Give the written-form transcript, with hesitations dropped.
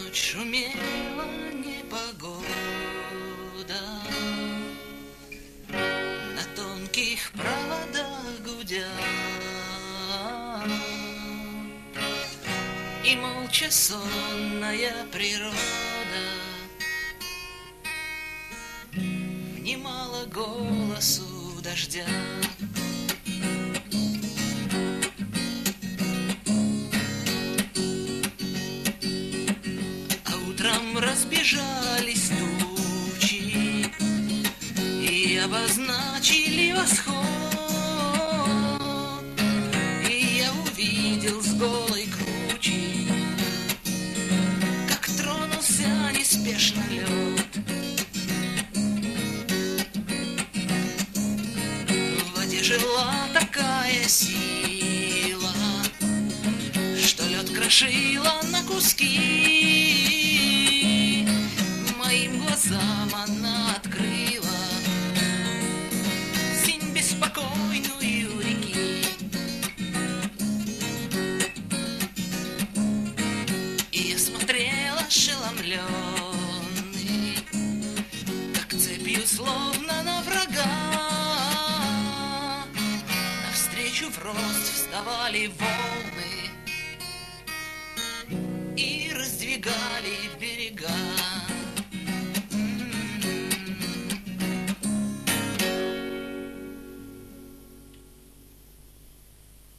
ночь шумела непогода, на тонких проводах гудя, и молча сонная природа внимала голосу дождя. Разбежались тучи и обозначили восход, и я увидел с голой кручи, как тронулся неспешно лед. В воде жила такая сила, что лед крошила на куски. Моим глазам она открыла синь беспокойную реки. И я смотрел ошеломленный, как цепью словно на врага. Навстречу в рост вставали волны и раздвигали берега.